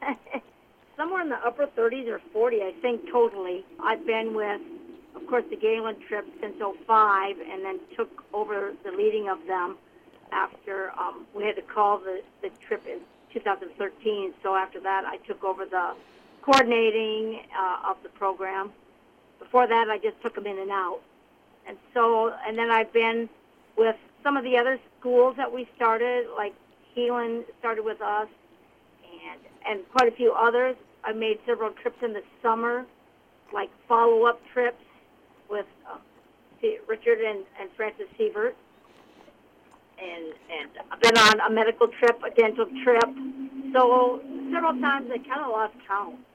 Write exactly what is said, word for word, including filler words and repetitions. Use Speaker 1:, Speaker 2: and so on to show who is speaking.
Speaker 1: somewhere in the upper thirties or forty, I think, totally. I've been with, of course, the Galen trip since oh five, and then took over the leading of them after um, we had to call the, the trip in two thousand thirteen. So after that, I took over the coordinating uh, of the program. Before that, I just took them in and out. And so, and then I've been with some of the other schools that we started, like Heelan started with us, and and quite a few others. I made several trips in the summer, like follow-up trips with uh, Richard and, and Francis Sievert. And, and I've been on a medical trip, a dental trip. So several times I kind of lost count.